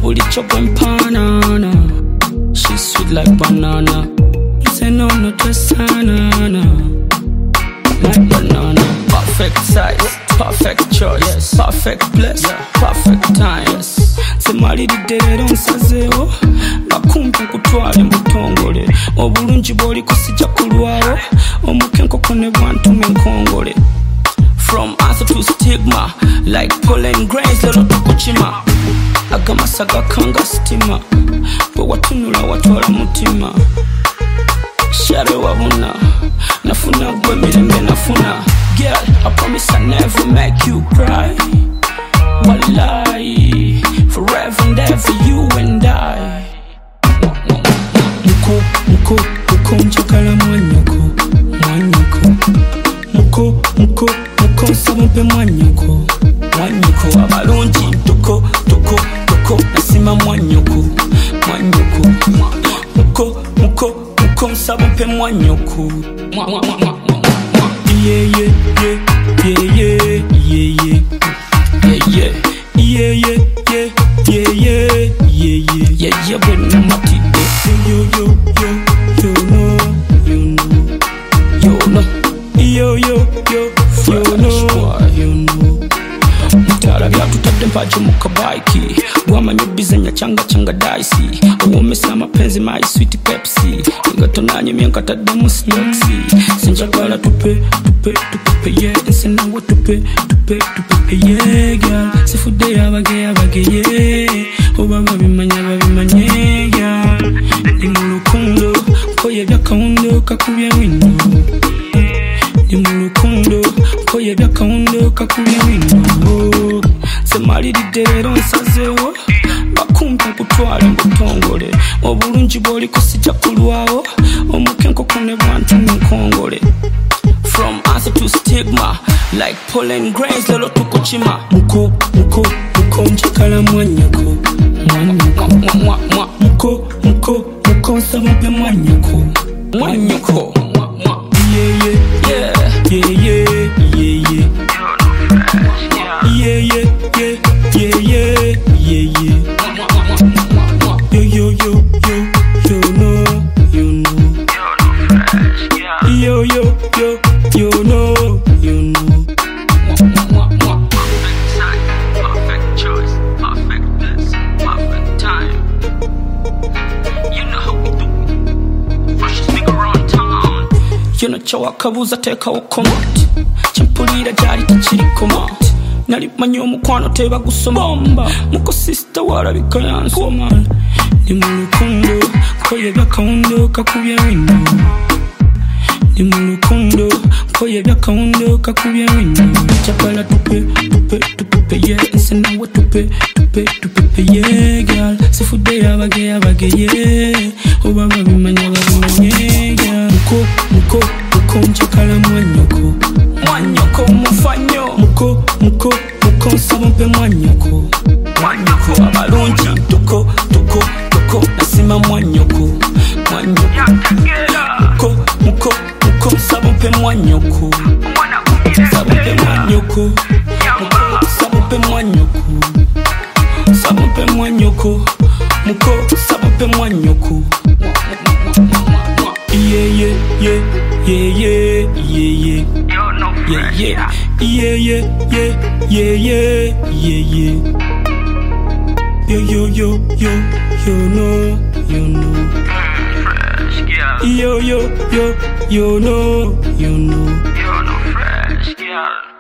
bulicho kwempanana. She's sweet like banana. You say no, no tresana. Like banana. Perfect size, perfect choice, perfect place, perfect time. Semalidde nsazeo bakumpe kutwale mbutongole obulungi bwoliko sijja kulwawo omukenkoko ne bwantume nkongole. From answer to stigma, like pollen grains lero tukukima. Agamasa gakanga stima, bwe watunula watwala mutima. Share wabuna, nafuna gwe mirembe nafuna. Girl, I promise I never make you cry. Wallahi, forever and ever you and I. Muko njagala mwanyoko. Muko nsabampe mwanyoko. Abalungi toko nasima mwanyoko. Muko nsabampe mwanyoko. Yeah. When I'm at it, you know. Mutara byatutadde mpaje mu kabaiki. Bwamanya bizenya changa daisi. Uwomesa mapenzi my sweet Pepsi. Ngatonanye myenkatadde mu stoxi. Sinjagala tupe yeah. Nsena wo tupe yeah girl. Sifude yabage yeah. Obaba bimanya girl. Ndi mu lukundo koye byakawundo kakubye wino. Ndi mu lukundo koye byakawundo kakubye wino. Semalidde nsazeo bakumpe kutwale mbutongole obulungi bwoliko sijja kulwawo omukenkoko ne bwantume nkongole. From answer to stigma, like pollen grains lero tukukima. Muko njagala mwanyoko. Muko nsabampe mwanyoko. Yeah. You know. Perfect choice, perfect place, perfect time. You know how we do. Freshest nigga around town. You know chowa kabuza teka wokomot. Chimpulira jari kichiri komot. Nali manyo mukwano teba gusoma. Muko sister warabika yansoma. Ndi mu lukundo koye byakawundo kakubye wino. Ndi mu lukundo koye byakawundo kakubye wino. Chakala tupe yeah. Nsena wo tupe yeah girl. Sifude yabage yeah. Obaba bimanya girl. Muko njagala mwanyoko mufanyo. Muko nsabampe mwanyoko. Abalungi toko nasima mwanyoko. Muko nsabampe mwanyoko. Sabampe mwanyoko. Muko sabampe mwanyoko. Yeah. You know. Fresh girl. You know. You're no fresh girl.